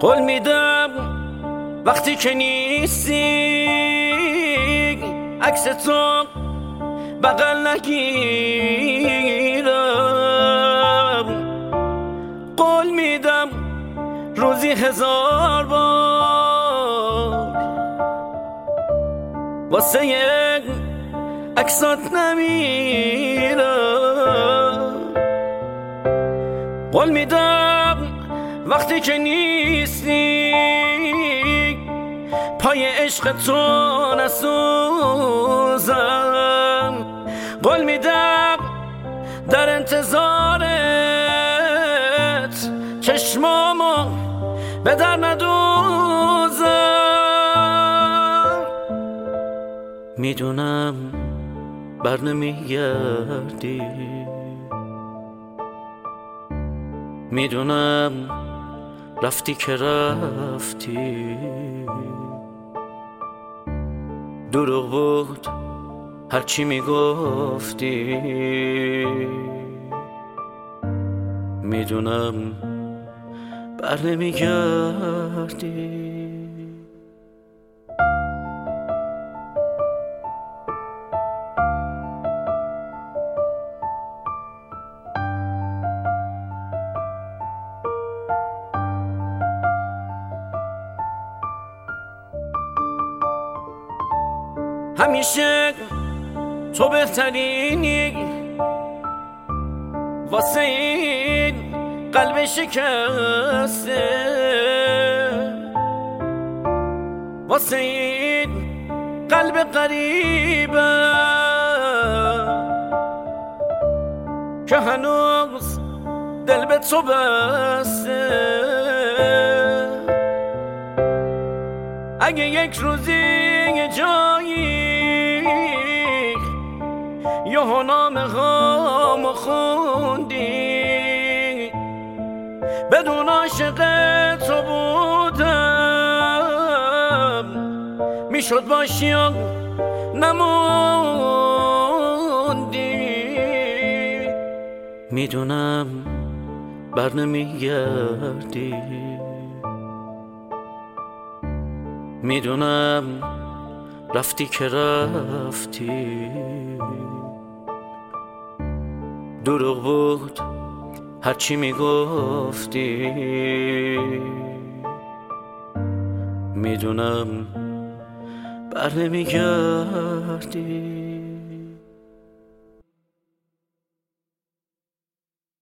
قول میدم وقتی که نیستی عکس تو بغل نگیرم. قول میدم روزی 1000 بار واسه یک عکسات نمیرم. قول میدم وقتی که نیستی پای عشق تو نسوزم. قول میدم در انتظارت چشمامو به در ندوزم. میدونم بر نمیگردی، میدونم رفتی که رفتی. دروغ بود هرچی میگفتی، میدونم بر نمیگردی. همیشه تو بهترینی واسه این قلب شکسته، واسه این قلب غریبه که هنوز دل به تو بسته. اگه یک روزی یه جایی یه نامه هامو خوندی بدون عاشق تو بودم، میشد باشی و نموندی. میدونم بر نمیگردی، میدونم رفتی که رفتی. دروغ بود هرچی میگفتی، میدونم بر نمیگردی.